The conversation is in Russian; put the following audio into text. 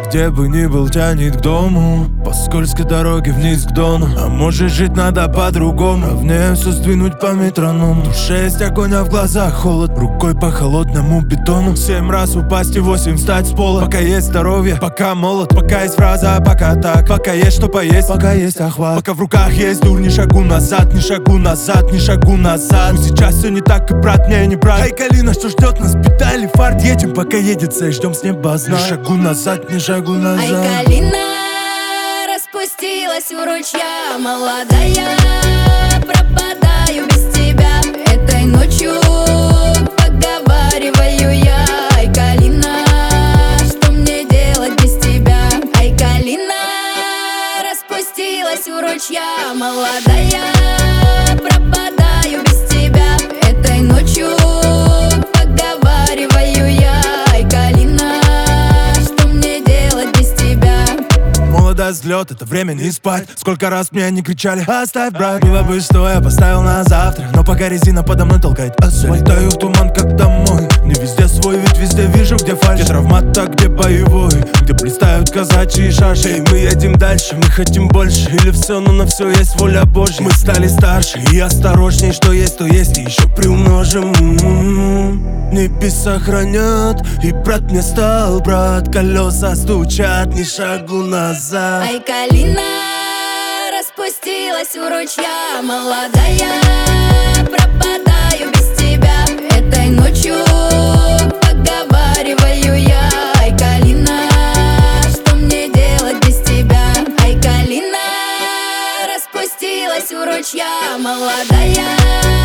где бы ни был, тянет к дому. По скользкой дороге вниз к дону. А может жить надо по-другому. Ровнее все сдвинуть по метроному. В душе есть огонь, а в глазах холод. Рукой по холодному бетону. 7 раз упасть и 8 встать с пола. Пока есть здоровье, пока молод. Пока есть фраза, пока так. Пока есть что поесть, пока есть охват. Пока в руках есть дур, ни шагу назад, ни шагу назад, ни шагу назад. Но сейчас все не так, и брат мне не брат. Ай, Калина, что ждет нас, педали, фарт. Едем, пока едет цель, ждем с неба знак. Ни шагу назад, ни шагу назад. Ай, Калина распустилась у ручья, молодая. Пропадаю без тебя этой ночью, поговариваю я. Ай, Калина, что мне делать без тебя? Ай, Калина распустилась у ручья, молодая. Пропадаю без тебя этой ночью, поговариваю я. Ай, Калина, что мне делать без тебя? Молодость, взлет, это время не спать. Сколько раз мне не кричали: оставь, брат. Было бы что, я поставил на завтра. Но пока резина подо мной толкает асфальт. Летаю в туман, как домой. Не везде свой, ведь везде вижу, где фальшь. Где травмат, так где боевой. Где блистают казачьи шаши. И мы едем дальше, мы хотим больше. Или все, но на все есть воля Божья. Мы стали старше и осторожней. Что есть, то есть, и еще приумножим. Небеса хранят, и брат мне стал брат. Колеса стучат, ни шагу назад. Ай, Калина распустилась у ручья, молодая. Пропадаю без тебя этой ночью, поговариваю я. Ай, Калина, что мне делать без тебя? Ай, Калина распустилась у ручья, молодая.